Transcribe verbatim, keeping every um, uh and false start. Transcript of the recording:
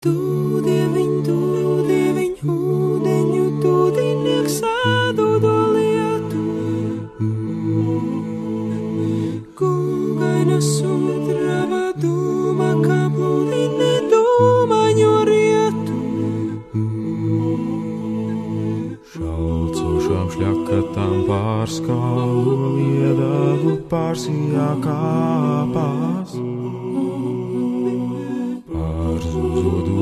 Tu dieviņ, tu dieviņ, ūdeņu, tu dinieks sādudo lietu. Kungaina sudraba dūma, kā plūdini dūmaņu rietu. Šalcošām šļakatām pārskālu liedavu pārsījā kāpās. Pārzūzodu